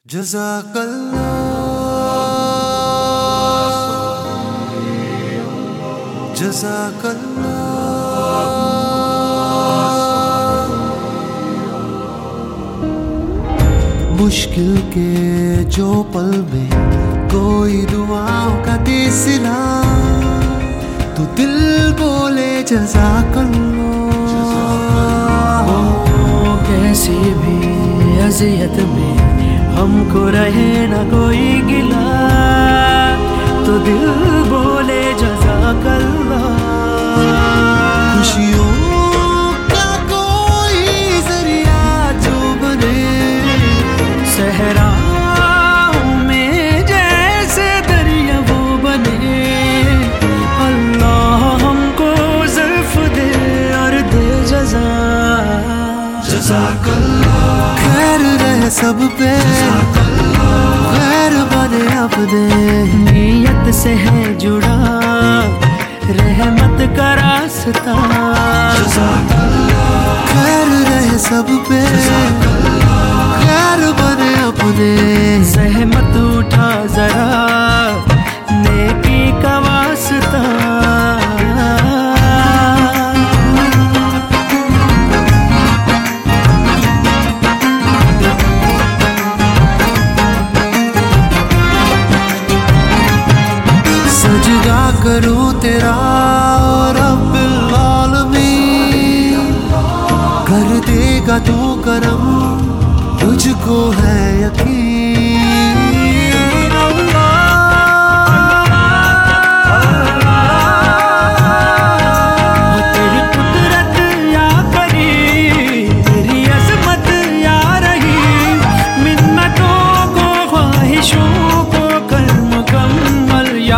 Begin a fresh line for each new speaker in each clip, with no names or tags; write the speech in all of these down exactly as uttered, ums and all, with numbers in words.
जज़ाकल्लाह जज़ाकल्लाह। मुश्किल के जो पल में कोई दुआओं का दे सिला, तो दिल बोले जज़ाकल्लाह।
कैसी भी अज़ियत में हमको रहे न कोई गिला, तो दिल बोले जज़ाकल्लाह।
खुशियों का कोई जरिया जो बने,
सहराओं में जैसे दरिया वो बने। अल्लाह हमको ज़र्फ़ दे और दे जज़ा।
जज़ाकल्लाह। खैर रहे सब पे, खैर बने अपने।
नीयत से है जुड़ा रहमत का रास्ता।
खैर रहे सब पे, खैर बने अपने।
सहमत उठा जरा नेकी का वास्ता।
सजदा करूं तेरा रब्बिल आलमीन, कर देगा तू करम, तुझको है यकीन।
तेरी कुदरत या करीम, तेरी अज़मत या रहीम, मिन्नतों को ख्वाहिशों को कर मुकम्मल या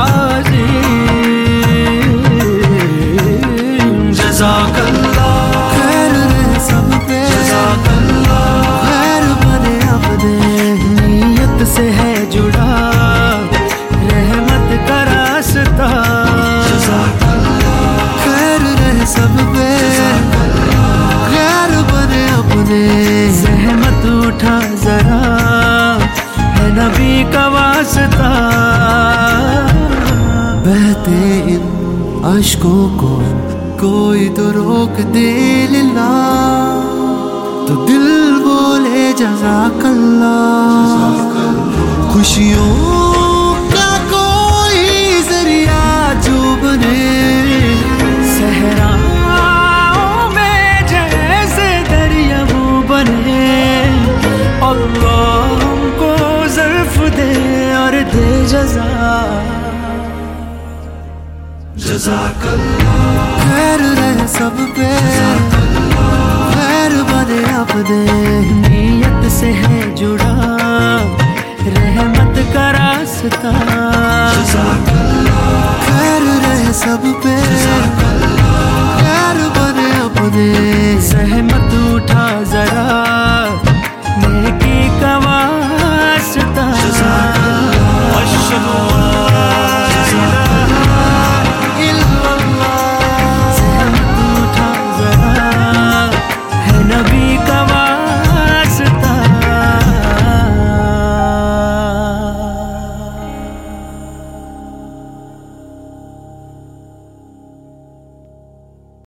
जज़ाकल्लाह। खैर रहे सब पे, खैर बने अपने।
नीयत से है जुड़ा रहमत का रास्ता।
खैर रहे सब पे, खैर बने अपने।
सहमत उठा जरा है नबी का वास्ता।
बहते इन अश्कों को कोई तो रोक दे लिल्ला, तो दिल बोले जज़ाकल्लाह। खुशियों का कोई जरिया जो बने,
सहराओं में जैसे दरिया वो बने। अल्लाह हमको ज़र्फ़ दे और दे जज़ा।
जज़ाकल्लाह। खैर रहे सब पे, खैर बने अपने।
नीयत से है जुड़ा रहमत का रास्ता।
खैर रहे सब पे, खैर बने अपने।
सहमत उठा